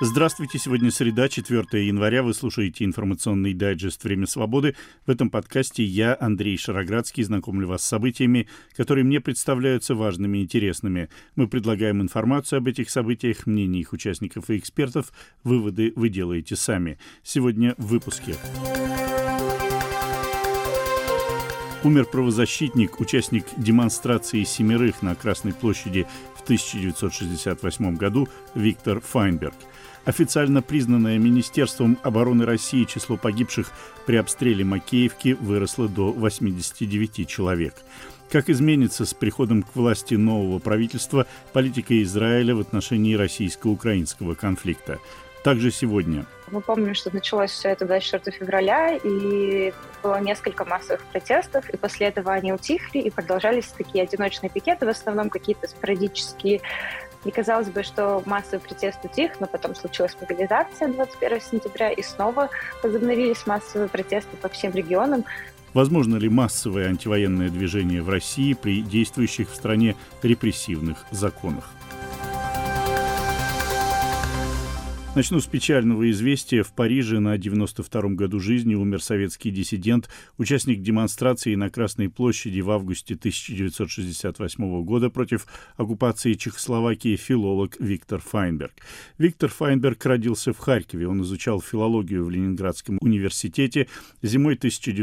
Здравствуйте, сегодня среда, 4 января. Вы слушаете информационный дайджест «Время свободы». В этом подкасте я, Андрей Шароградский, знакомлю вас с событиями, которые мне представляются важными и интересными. Мы предлагаем информацию об этих событиях, мнения их участников и экспертов. Выводы вы делаете сами. Сегодня в выпуске. Умер правозащитник, участник демонстрации семерых на Красной площади в 1968 году Виктор Файнберг. Официально признанное Министерством обороны России число погибших при обстреле Макеевки выросло до 89 человек. Как изменится с приходом к власти нового правительства политика Израиля в отношении российско-украинского конфликта? Также сегодня. Мы помним, что началось все это 24 февраля, и было несколько массовых протестов, и после этого они утихли, и продолжались такие одиночные пикеты, в основном какие-то спорадические. И казалось бы, что массовый протест утих, но потом случилась мобилизация 21 сентября, и снова возобновились массовые протесты по всем регионам. Возможно ли массовое антивоенное движение в России при действующих в стране репрессивных законах? Начну с печального известия. В Париже на 92-м году жизни умер советский диссидент, участник демонстрации на Красной площади в августе 1968 года против оккупации Чехословакии филолог Виктор Файнберг. Виктор Файнберг родился в Харькове. Он изучал филологию в Ленинградском университете. Зимой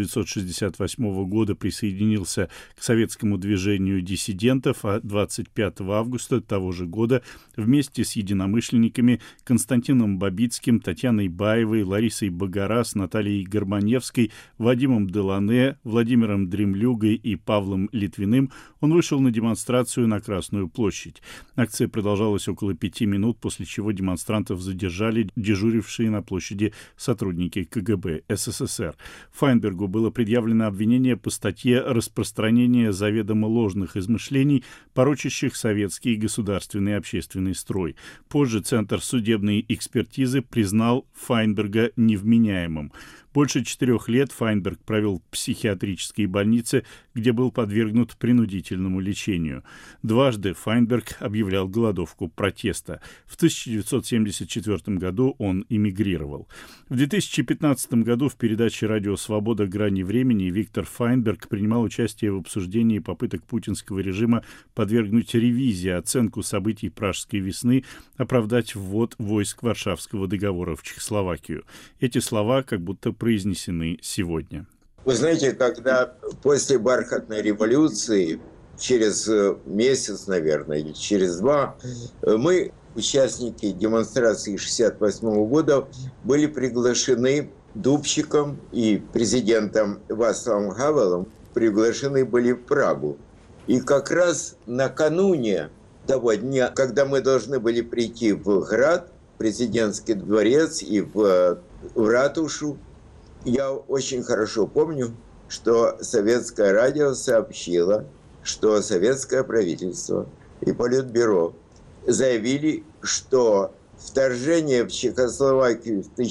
1968 года присоединился к советскому движению диссидентов, а 25 августа того же года вместе с единомышленниками Константином Бабицким, Татьяной Баевой, Ларисой Багарас, Натальей Горбаневской, Вадимом Делане, Владимиром Дремлюгой и Павлом Литвиным он вышел на демонстрацию на Красную площадь. Акция продолжалась около 5 минут, после чего демонстрантов задержали дежурившие на площади сотрудники КГБ СССР. Файнбергу было предъявлено обвинение по статье «Распространение заведомо ложных измышлений, порочащих советский государственный и общественный строй». Позже Центр судебной экспертизы признал Файнберга невменяемым. Больше 4 лет Файнберг провел в психиатрической больнице, где был подвергнут принудительному лечению. Дважды Файнберг объявлял голодовку протеста. В 1974 году он эмигрировал. В 2015 году в передаче «Радио Свобода. Грани времени» Виктор Файнберг принимал участие в обсуждении попыток путинского режима подвергнуть ревизии оценку событий Пражской весны, оправдать ввод войск Варшавского договора в Чехословакию. Эти слова как будто произнесены сегодня. Вы знаете, когда после бархатной революции, через месяц, наверное, или через 2, мы, участники демонстрации 1968 года, были приглашены Дубчиком и президентом Вацлавом Хавелом, приглашены были в Прагу. И как раз накануне того дня, когда мы должны были прийти в Град, президентский дворец и в ратушу, я очень хорошо помню, что советское радио сообщило, что советское правительство и Политбюро заявили, что вторжение в Чехословакию в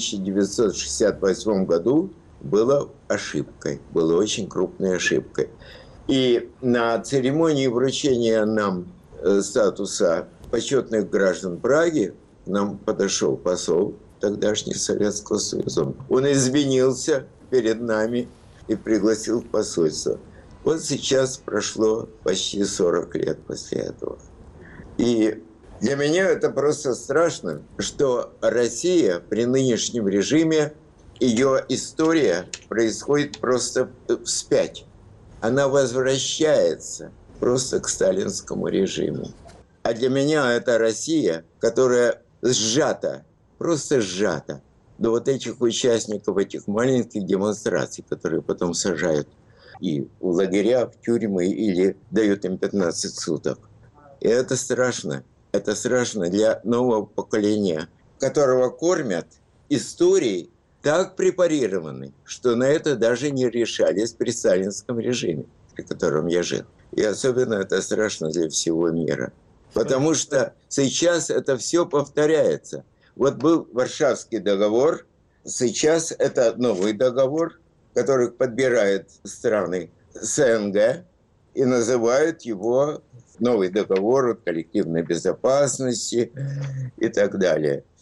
1968 году было ошибкой, было очень крупной ошибкой. И на церемонии вручения нам статуса почетных граждан Праги к нам подошел посол тогдашнего Советского Союза. Он извинился перед нами и пригласил в посольство. Вот сейчас прошло почти 40 лет после этого. И для меня это просто страшно, что Россия при нынешнем режиме, ее история происходит просто вспять. Она возвращается просто к сталинскому режиму. А для меня это Россия, которая сжата, просто сжата до вот этих участников этих маленьких демонстраций, которые потом сажают и в лагеря, в тюрьмы или дают им 15 суток. И это страшно. Это страшно для нового поколения, которого кормят историей, так препарированы, что на это даже не решались при сталинском режиме, при котором я жил. И особенно это страшно для всего мира. Потому что сейчас это все повторяется. Вот был Варшавский договор, сейчас это новый договор, который подбирают страны СНГ и называют его новый договор о коллективной безопасности и так далее.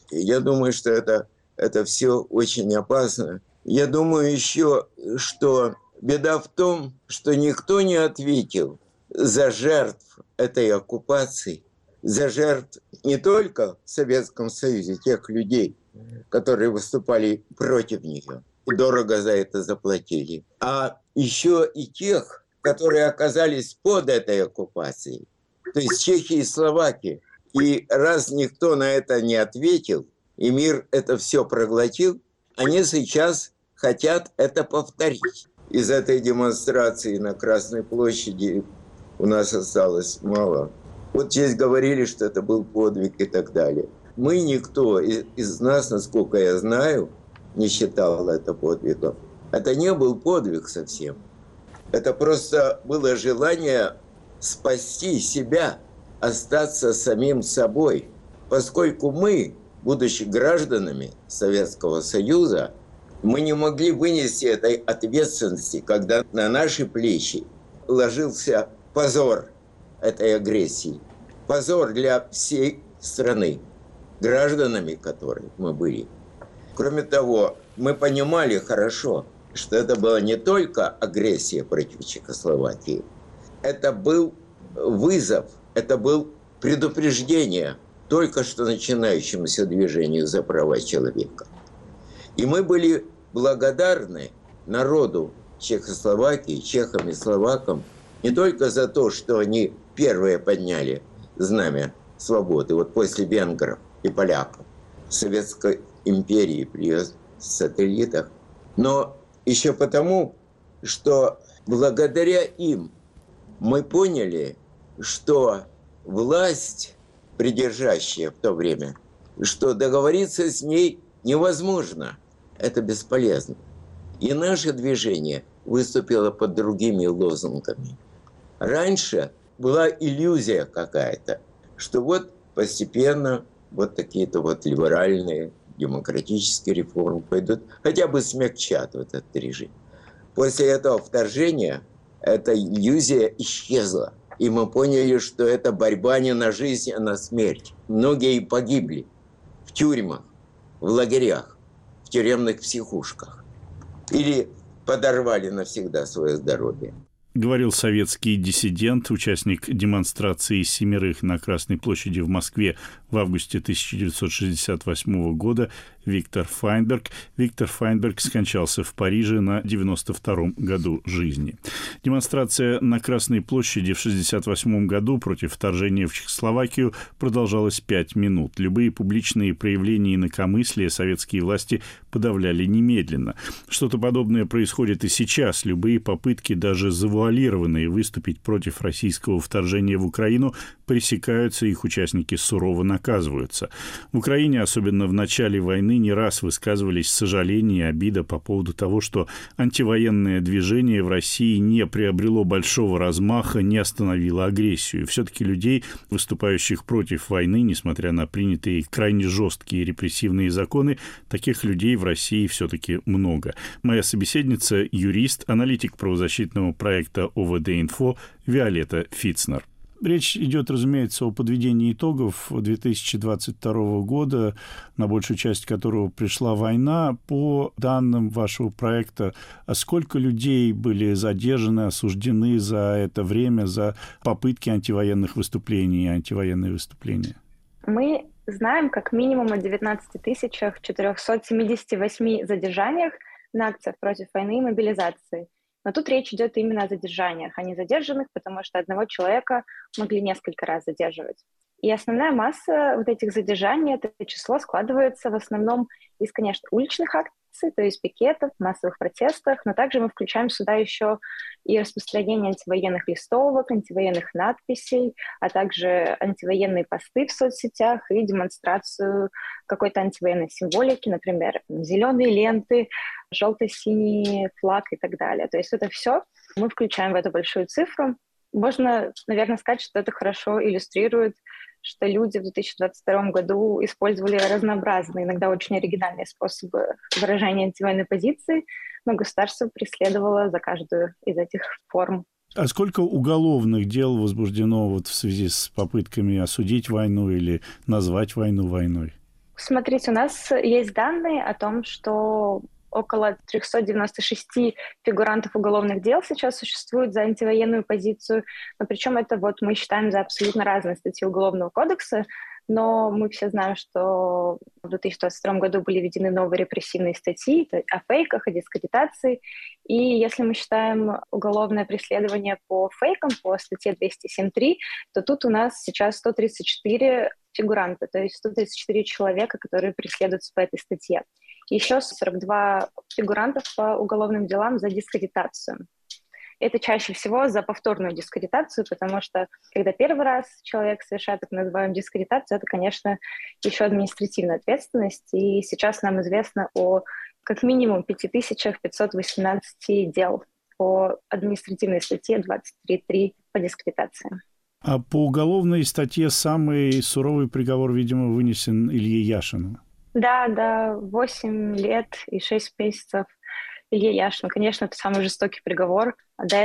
Я думаю, что это все очень опасно. Я думаю еще, что беда в том, что никто не ответил за жертв этой оккупации, за жертв не только в Советском Союзе, тех людей, которые выступали против нее, и дорого за это заплатили, а еще и тех, которые оказались под этой оккупацией, то есть Чехии и Словакии. И раз никто на это не ответил, и мир это все проглотил, они сейчас хотят это повторить. Из этой демонстрации на Красной площади у нас осталось мало. Вот здесь говорили, что это был подвиг и так далее. Мы, никто из нас, насколько я знаю, не считал это подвигом. Это не был подвиг совсем. Это просто было желание спасти себя, остаться самим собой. Поскольку мы, будучи гражданами Советского Союза, мы не могли вынести этой ответственности, когда на наши плечи ложился позор этой агрессии. Позор для всей страны, гражданами которой мы были. Кроме того, мы понимали хорошо, что это была не только агрессия против Чехословакии, это был вызов, это был предупреждение только что начинающемуся движению за права человека. И мы были благодарны народу Чехословакии, чехам и словакам, не только за то, что они первые подняли знамя свободы, вот после венгров и поляков, Советской империи при ее сателлитах, но еще потому, что благодаря им мы поняли, что власть, придержащая в то время, что договориться с ней невозможно, это бесполезно. И наше движение выступило под другими лозунгами. Раньше была иллюзия какая-то, что вот постепенно вот такие-то вот либеральные, демократические реформы пойдут, хотя бы смягчат вот этот режим. После этого вторжения эта иллюзия исчезла. И мы поняли, что это борьба не на жизнь, а на смерть. Многие погибли в тюрьмах, в лагерях, в тюремных психушках. Или подорвали навсегда свое здоровье. Говорил советский диссидент, участник демонстрации «Семерых» на Красной площади в Москве в августе 1968 года Виктор Файнберг. Виктор Файнберг скончался в Париже на 92-м году жизни. Демонстрация на Красной площади в 1968 году против вторжения в Чехословакию продолжалась 5 минут. Любые публичные проявления инакомыслия советские власти подавляли немедленно. Что-то подобное происходит и сейчас. Любые попытки, даже завуалированные, выступить против российского вторжения в Украину, пресекаются, их участники сурово наказываются. В Украине, особенно в начале войны, не раз высказывались сожаления и обида по поводу того, что антивоенное движение в России не приобрело большого размаха, не остановило агрессию. Все-таки людей, выступающих против войны, несмотря на принятые крайне жесткие репрессивные законы, таких людей в России все-таки много. Моя собеседница – юрист, аналитик правозащитного проекта ОВД-Инфо Виолетта Фицнер. Речь идет, разумеется, о подведении итогов 2022 года, на большую часть которого пришла война. По данным вашего проекта, сколько людей были задержаны, осуждены за это время, за попытки антивоенных выступлений и антивоенные выступления? Мы знаем как минимум о 19 478 задержаниях на акциях против войны и мобилизации. Но тут речь идет именно о задержаниях, а не задержанных, потому что одного человека могли несколько раз задерживать. И основная масса вот этих задержаний, это число складывается в основном из, конечно, уличных акций, то есть пикетов, массовых протестов, но также мы включаем сюда еще и распространение антивоенных листовок, антивоенных надписей, а также антивоенные посты в соцсетях и демонстрацию какой-то антивоенной символики, например, зеленые ленты, желто-синий флаг и так далее. То есть это все мы включаем в эту большую цифру. Можно, наверное, сказать, что это хорошо иллюстрирует, что люди в 2022 году использовали разнообразные, иногда очень оригинальные способы выражения антивоенной позиции, но государство преследовало за каждую из этих форм. А сколько уголовных дел возбуждено вот в связи с попытками осудить войну или назвать войну войной? Смотрите, у нас есть данные о том, что около 396 фигурантов уголовных дел сейчас существует за антивоенную позицию, но причем это мы считаем за абсолютно разные статьи Уголовного кодекса, но мы все знаем, что в 2022 году были введены новые репрессивные статьи о фейках, о дискредитации, и если мы считаем уголовное преследование по фейкам, по статье 207.3, то тут у нас сейчас 134 фигуранта, то есть 134 человека, которые преследуются по этой статье. Еще 42 фигурантов по уголовным делам за дискредитацию. Это чаще всего за повторную дискредитацию, потому что когда первый раз человек совершает так называемую дискредитацию, это, конечно, еще административная ответственность. И сейчас нам известно о как минимум 5518 дел по административной статье 23.3 по дискредитации. А по уголовной статье самый суровый приговор, видимо, вынесен Илье Яшину. Да, 8 лет и 6 месяцев Илье Яшину. Конечно, это самый жестокий приговор. До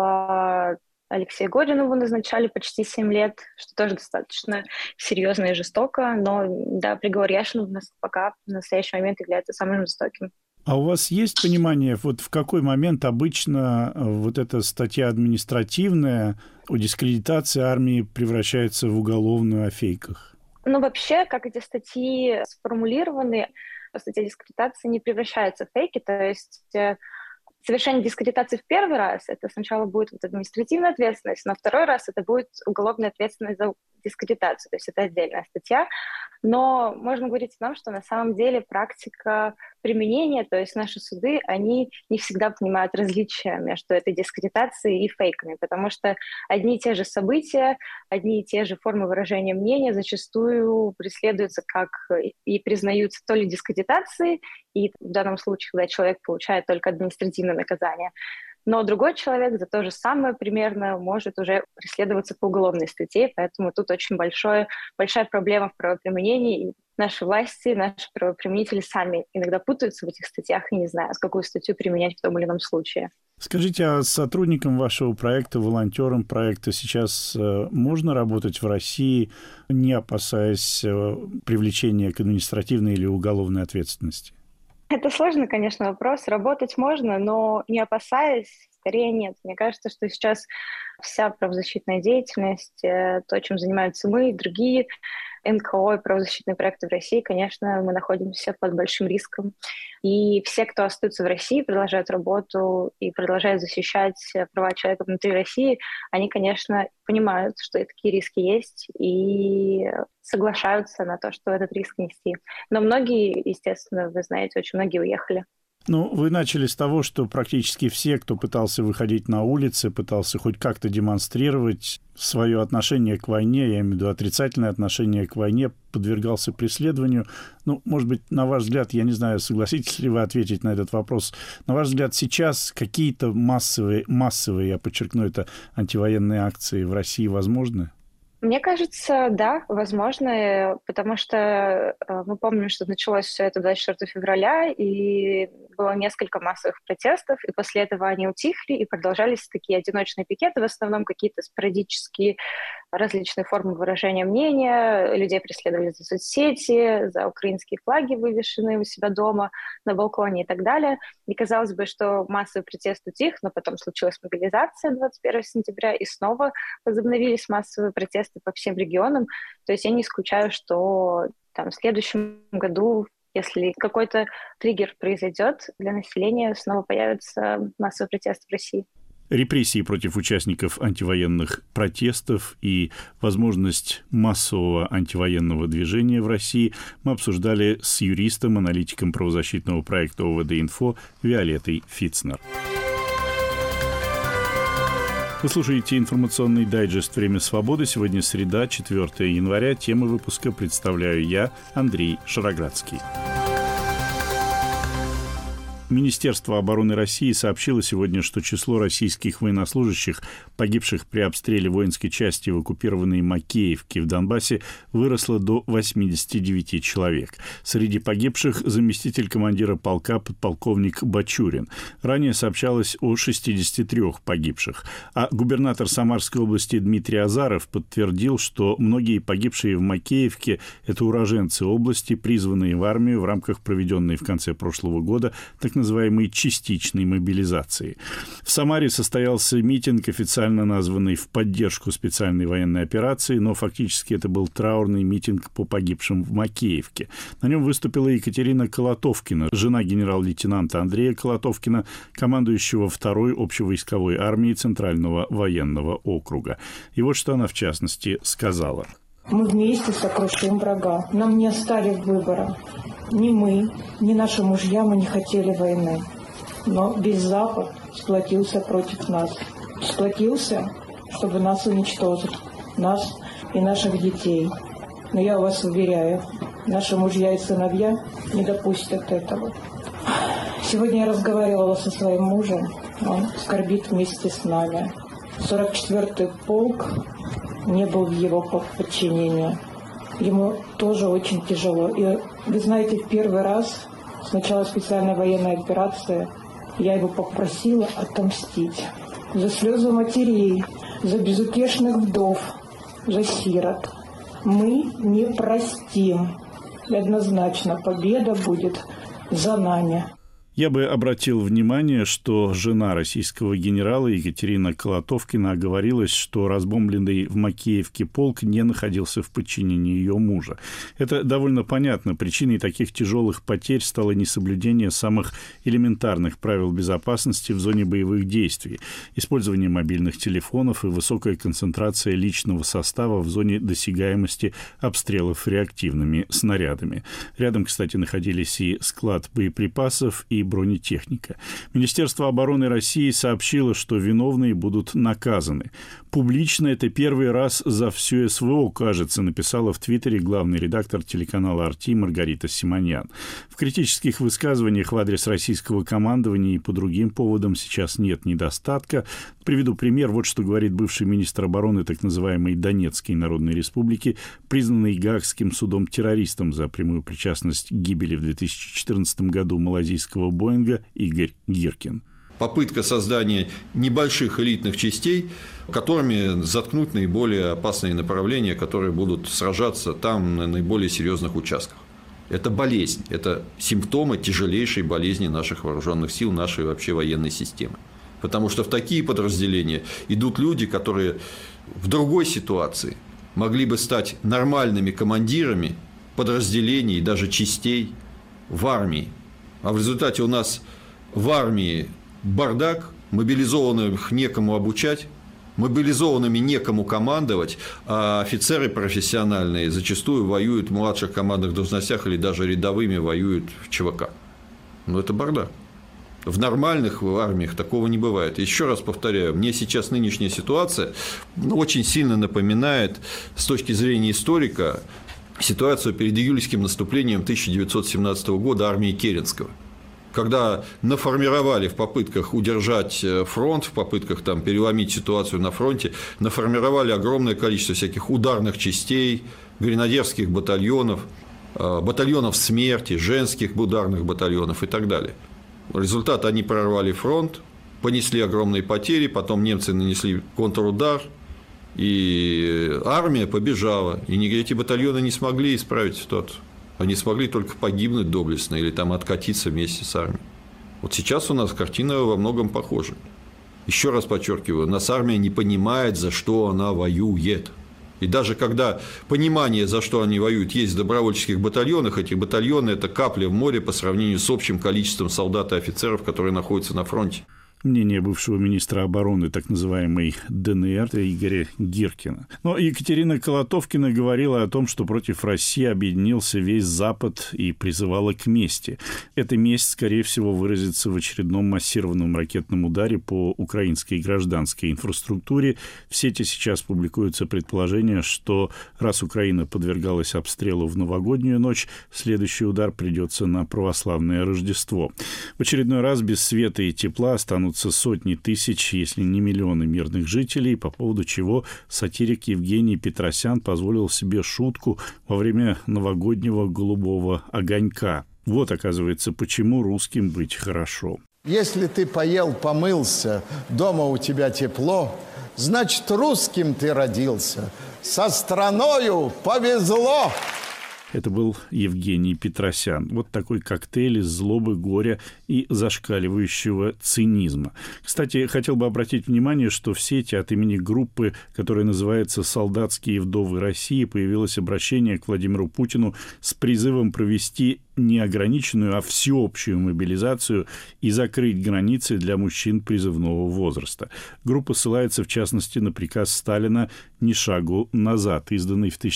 этого Алексею Горину назначали почти 7 лет, что тоже достаточно серьезно и жестоко. Но да, приговор Яшину пока в настоящий момент является самым жестоким. А у вас есть понимание, в какой момент обычно эта статья административная о дискредитации армии превращается в уголовную о фейках? Вообще, как эти статьи сформулированы, статья дискредитации не превращается в фейки, то есть совершение дискредитации в первый раз это сначала будет административная ответственность, но второй раз это будет уголовная ответственность за дискредитацию, то есть это отдельная статья. Но можно говорить о том, что на самом деле практика применения, то есть наши суды, они не всегда понимают различия между этой дискредитацией и фейками, потому что одни и те же события, одни и те же формы выражения мнения зачастую преследуются как и признаются то ли дискредитацией, и в данном случае, когда человек получает только административное наказание, но другой человек за то же самое примерно может уже преследоваться по уголовной статье, поэтому тут очень большая проблема в правоприменении. И наши власти, наши правоприменители сами иногда путаются в этих статьях и не знают, какую статью применять в том или ином случае. Скажите, а сотрудникам вашего проекта, волонтерам проекта сейчас можно работать в России, не опасаясь привлечения к административной или уголовной ответственности? Это сложный, конечно, вопрос. Работать можно, но не опасаясь, скорее нет. Мне кажется, что сейчас вся правозащитная деятельность, то, чем занимаются мы и другие НКО и правозащитные проекты в России, конечно, мы находимся под большим риском. И все, кто остаются в России, продолжают работу и продолжают защищать права человека внутри России, они, конечно, понимают, что такие риски есть, и соглашаются на то, что этот риск нести. Но многие, естественно, вы знаете, очень многие уехали. Вы начали с того, что практически все, кто пытался выходить на улицы, пытался хоть как-то демонстрировать свое отношение к войне, я имею в виду отрицательное отношение к войне, подвергался преследованию. Может быть, на ваш взгляд, я не знаю, согласитесь ли вы ответить на этот вопрос, на ваш взгляд, сейчас какие-то массовые, я подчеркну это, антивоенные акции в России возможны? Мне кажется, да, возможно, потому что мы помним, что началось все это 24 февраля, и было несколько массовых протестов, и после этого они утихли, и продолжались такие одиночные пикеты, в основном какие-то спорадические различные формы выражения мнения, людей преследовали за соцсети, за украинские флаги, вывешенные у себя дома, на балконе и так далее. И казалось бы, что массовый протест утих, но потом случилась мобилизация 21 сентября, и снова возобновились массовые протесты по всем регионам. То есть я не исключаю, что в следующем году, если какой-то триггер произойдет для населения, снова появится массовый протест в России. Репрессии против участников антивоенных протестов и возможность массового антивоенного движения в России мы обсуждали с юристом, аналитиком правозащитного проекта ОВД-Инфо Виолеттой Фицнер. Вы слушаете информационный дайджест «Время свободы». Сегодня среда, 4 января. Тему выпуска представляю я, Андрей Шароградский. Министерство обороны России сообщило сегодня, что число российских военнослужащих, погибших при обстреле воинской части в оккупированной Макеевке в Донбассе, выросло до 89 человек. Среди погибших заместитель командира полка подполковник Бачурин. Ранее сообщалось о 63 погибших. А губернатор Самарской области Дмитрий Азаров подтвердил, что многие погибшие в Макеевке – это уроженцы области, призванные в армию в рамках проведенной в конце прошлого года так называемой частичной мобилизации. В Самаре состоялся митинг, официально названный в поддержку специальной военной операции, но фактически это был траурный митинг по погибшим в Макеевке. На нем выступила Екатерина Колотовкина, жена генерал-лейтенанта Андрея Колотовкина, командующего 2-й общевойсковой армии Центрального военного округа. И вот что она, в частности, сказала. Мы вместе сокрушим врага. Нам не оставив выбора. Ни мы, ни наши мужья мы не хотели войны. Но весь Запад сплотился против нас. Сплотился, чтобы нас уничтожить. Нас и наших детей. Но я вас уверяю, наши мужья и сыновья не допустят этого. Сегодня я разговаривала со своим мужем. Он скорбит вместе с нами. 44-й полк не был в его подчинении. Ему тоже очень тяжело. И вы знаете, в первый раз с начала специальной военной операции я его попросила отомстить за слезы матерей, за безутешных вдов, за сирот. Мы не простим. И однозначно победа будет за нами. Я бы обратил внимание, что жена российского генерала Екатерина Колотовкина оговорилась, что разбомбленный в Макеевке полк не находился в подчинении ее мужа. Это довольно понятно. Причиной таких тяжелых потерь стало несоблюдение самых элементарных правил безопасности в зоне боевых действий, использование мобильных телефонов и высокая концентрация личного состава в зоне досягаемости обстрелов реактивными снарядами. Рядом, кстати, находились и склад боеприпасов, и бронетехника. Министерство обороны России сообщило, что виновные будут наказаны. Публично это первый раз за всю СВО, кажется, написала в Твиттере главный редактор телеканала «Арти» Маргарита Симоньян. В критических высказываниях в адрес российского командования и по другим поводам сейчас нет недостатка. Приведу пример. Вот что говорит бывший министр обороны так называемой Донецкой Народной Республики, признанный Гаагским судом террористом за прямую причастность к гибели в 2014 году малайзийского Боинга Игорь Гиркин. Попытка создания небольших элитных частей, которыми заткнуть наиболее опасные направления, которые будут сражаться там на наиболее серьезных участках. Это болезнь, это симптомы тяжелейшей болезни наших вооруженных сил, нашей вообще военной системы. Потому что в такие подразделения идут люди, которые в другой ситуации могли бы стать нормальными командирами подразделений, даже частей в армии. А в результате у нас в армии бардак, мобилизованных некому обучать, мобилизованными некому командовать, а офицеры профессиональные зачастую воюют в младших командных должностях или даже рядовыми воюют в ЧВК. Но это бардак. В нормальных армиях такого не бывает. Еще раз повторяю, мне сейчас нынешняя ситуация очень сильно напоминает, с точки зрения историка, ситуацию перед июльским наступлением 1917 года армии Керенского. Когда наформировали в попытках удержать фронт, в попытках там, переломить ситуацию на фронте, наформировали огромное количество всяких ударных частей, гренадерских батальонов, батальонов смерти, женских ударных батальонов и так далее. Результат: они прорвали фронт, понесли огромные потери, потом немцы нанесли контрудар, и армия побежала. И эти батальоны не смогли исправить ситуацию. Они смогли только погибнуть доблестно или там откатиться вместе с армией. Вот сейчас у нас картина во многом похожа. Еще раз подчеркиваю, у нас армия не понимает, за что она воюет. И даже когда понимание, за что они воюют, есть в добровольческих батальонах, эти батальоны – это капля в море по сравнению с общим количеством солдат и офицеров, которые находятся на фронте. Мнение бывшего министра обороны так называемой ДНР Игоря Гиркина. Но Екатерина Колотовкина говорила о том, что против России объединился весь Запад и призывала к мести. Эта месть, скорее всего, выразится в очередном массированном ракетном ударе по украинской гражданской инфраструктуре. В сети сейчас публикуются предположения, что раз Украина подвергалась обстрелу в новогоднюю ночь, следующий удар придется на православное Рождество. В очередной раз без света и тепла останутся сотни тысяч, если не миллионы мирных жителей, по поводу чего сатирик Евгений Петросян позволил себе шутку во время новогоднего голубого огонька. Вот, оказывается, почему русским быть хорошо. Если ты поел, помылся, дома у тебя тепло, значит, русским ты родился. Со страною повезло! Это был Евгений Петросян. Вот такой коктейль из злобы, горя и зашкаливающего цинизма. Кстати, хотел бы обратить внимание, что в сети от имени группы, которая называется «Солдатские вдовы России», появилось обращение к Владимиру Путину с призывом провести не ограниченную, а всеобщую мобилизацию и закрыть границы для мужчин призывного возраста. Группа ссылается, в частности, на приказ Сталина «Ни шагу назад», изданный в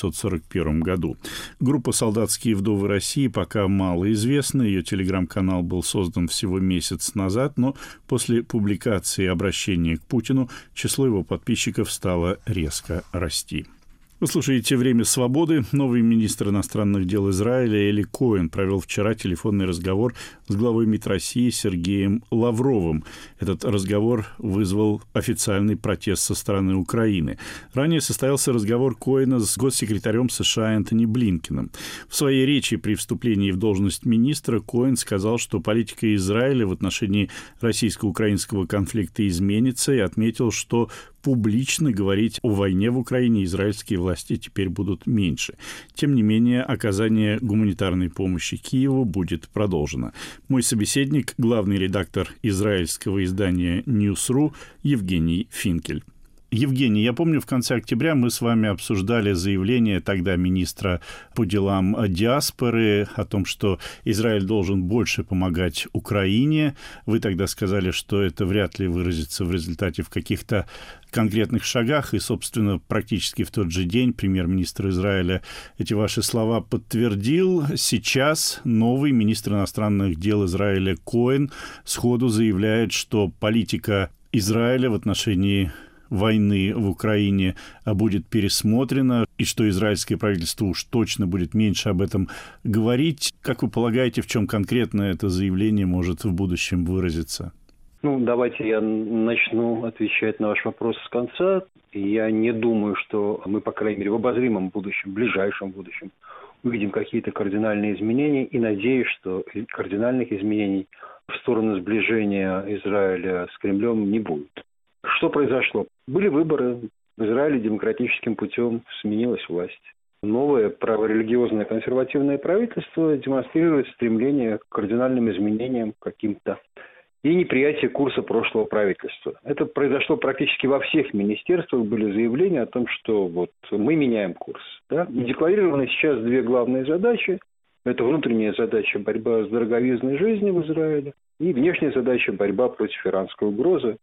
1941 году. Группа «Солдатские вдовы России» пока мало известна. Ее телеграм-канал был создан всего месяц назад, но после публикации обращения к Путину число его подписчиков стало резко расти. Вы слушаете «Время свободы». Новый министр иностранных дел Израиля Эли Коэн провел вчера телефонный разговор с главой МИД России Сергеем Лавровым. Этот разговор вызвал официальный протест со стороны Украины. Ранее состоялся разговор Коэна с госсекретарем США Энтони Блинкеном. В своей речи при вступлении в должность министра Коэн сказал, что политика Израиля в отношении российско-украинского конфликта изменится, и отметил, что публично говорить о войне в Украине израильские власти теперь будут меньше. Тем не менее, оказание гуманитарной помощи Киеву будет продолжено. Мой собеседник – главный редактор израильского издания News.ru Евгений Финкель. Евгений, я помню, в конце октября мы с вами обсуждали заявление тогда министра по делам диаспоры о том, что Израиль должен больше помогать Украине. Вы тогда сказали, что это вряд ли выразится в результате в каких-то конкретных шагах, и, собственно, практически в тот же день премьер-министр Израиля эти ваши слова подтвердил. Сейчас новый министр иностранных дел Израиля Коэн сходу заявляет, что политика Израиля в отношении войны в Украине будет пересмотрена, и что израильское правительство уж точно будет меньше об этом говорить. Как вы полагаете, в чем конкретно это заявление может в будущем выразиться? Давайте я начну отвечать на ваш вопрос с конца. Я не думаю, что мы, по крайней мере, в обозримом будущем, в ближайшем будущем увидим какие-то кардинальные изменения, и надеюсь, что кардинальных изменений в сторону сближения Израиля с Кремлем не будет. Что произошло? Были выборы. В Израиле демократическим путем сменилась власть. Новое праворелигиозное консервативное правительство демонстрирует стремление к кардинальным изменениям каким-то и неприятие курса прошлого правительства. Это произошло практически во всех министерствах. Были заявления о том, что мы меняем курс. Да? И декларированы сейчас две главные задачи. Это внутренняя задача борьба с дороговизной жизнью в Израиле и внешняя задача борьба против иранской угрозы.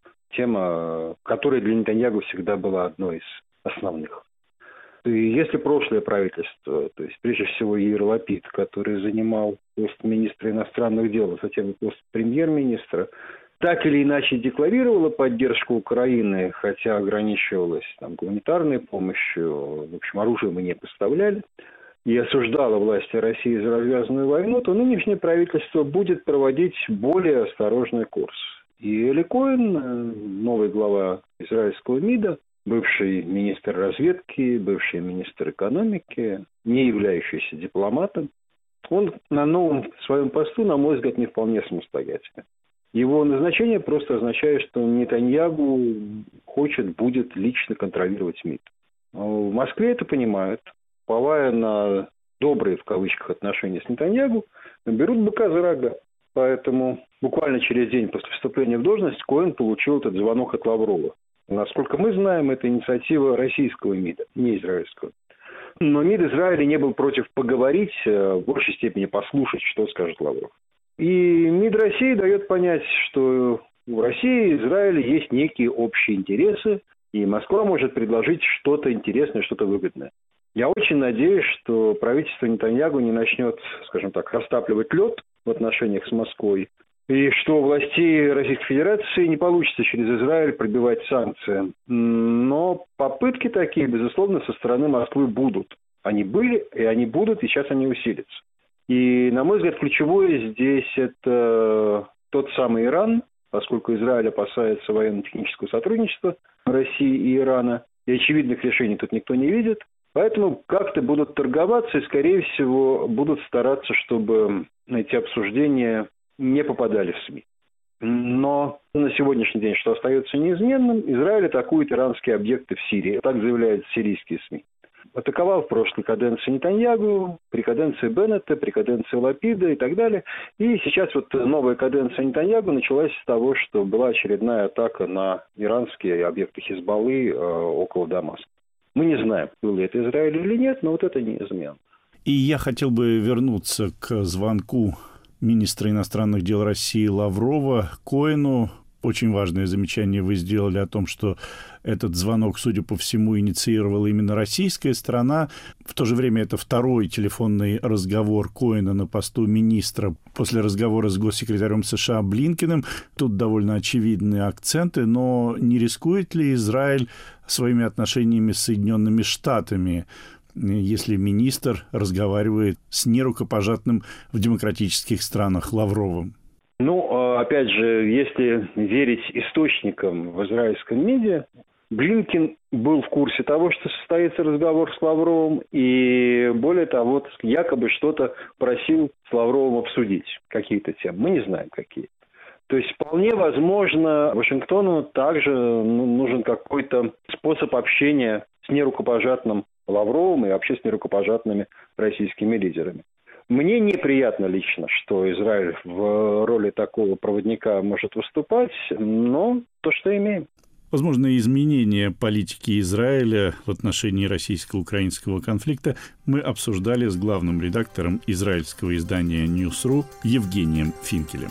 Тема, которая для Нетаньяху всегда была одной из основных. И если прошлое правительство, то есть прежде всего Яир Лапид, который занимал пост министра иностранных дел, а затем пост премьер-министра, так или иначе декларировала поддержку Украины, хотя ограничивалась гуманитарной помощью, в общем, оружие мы не поставляли, и осуждала власти России за развязанную войну, то нынешнее правительство будет проводить более осторожный курс. И Эли Коэн, новый глава израильского МИДа, бывший министр разведки, бывший министр экономики, не являющийся дипломатом, он на новом своем посту, на мой взгляд, не вполне самостоятельный. Его назначение просто означает, что Нетаньяху будет лично контролировать МИД. В Москве это понимают. Уповая на добрые, в кавычках, отношения с Нетаньяху, берут быка за рога. Поэтому буквально через день после вступления в должность Коэн получил этот звонок от Лаврова. Насколько мы знаем, это инициатива российского МИДа, не израильского. Но МИД Израиля не был против поговорить, в большей степени послушать, что скажет Лавров. И МИД России дает понять, что У России и Израиля есть некие общие интересы, и Москва может предложить что-то интересное, что-то выгодное. Я очень надеюсь, что правительство Нетаньяху не начнет, скажем так, растапливать лед в отношениях с Москвой, и что у властей Российской Федерации не получится через Израиль пробивать санкции. Но попытки такие, безусловно, со стороны Москвы будут. Они были, и они будут, и сейчас они усилятся. И, на мой взгляд, ключевое здесь это тот самый Иран, поскольку Израиль опасается военно-технического сотрудничества России и Ирана, и очевидных решений тут никто не видит. Поэтому как-то будут торговаться и, скорее всего, будут стараться, чтобы эти обсуждения не попадали в СМИ. Но на сегодняшний день, что остается неизменным, Израиль атакует иранские объекты в Сирии. Так заявляют сирийские СМИ. Атаковал в прошлой каденции Нетаньяху, при каденции Беннета, при каденции Лапида и так далее. И сейчас вот новая каденция Нетаньяху началась с того, что была очередная атака на иранские объекты Хизбаллы около Дамаска. Мы не знаем, было это Израиль или нет, но вот это неизменно. И я хотел бы вернуться к звонку министра иностранных дел России Лаврова Коэну. Очень важное замечание вы сделали о том, что этот звонок, судя по всему, инициировала именно российская сторона. В то же время это второй телефонный разговор Коэна на посту министра после разговора с госсекретарем США Блинкеном. Тут довольно очевидные акценты, но не рискует ли Израиль своими отношениями с Соединенными Штатами, если министр разговаривает с нерукопожатным в демократических странах Лавровым? Ну, опять же, если верить источникам в израильском медиа, Блинкен был в курсе того, что состоится разговор с Лавровым, и более того, якобы что-то просил с Лавровым обсудить, какие-то темы. Мы не знаем, какие. То есть, вполне возможно, Вашингтону также нужен какой-то способ общения с нерукопожатным Лавровым и вообще с нерукопожатными российскими лидерами. Мне неприятно лично, что Израиль в роли такого проводника может выступать, но то, что имеем. Возможно, изменения политики Израиля в отношении российско-украинского конфликта мы обсуждали с главным редактором израильского издания News.ru Евгением Финкелем.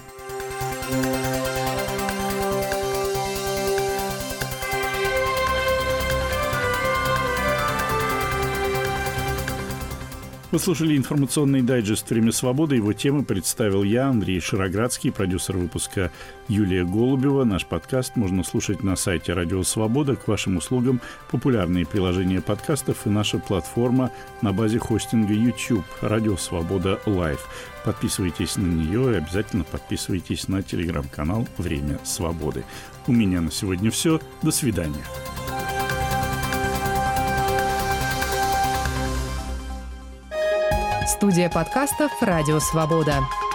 Вы слушали информационный дайджест «Время свободы». Его темы представил я, Андрей Широградский, продюсер выпуска Юлия Голубева. Наш подкаст можно слушать на сайте «Радио Свобода». К вашим услугам популярные приложения подкастов и наша платформа на базе хостинга YouTube «Радио Свобода Лайв». Подписывайтесь на нее и обязательно подписывайтесь на телеграм-канал «Время свободы». У меня на сегодня все. До свидания. Студия подкастов «Радио Свобода».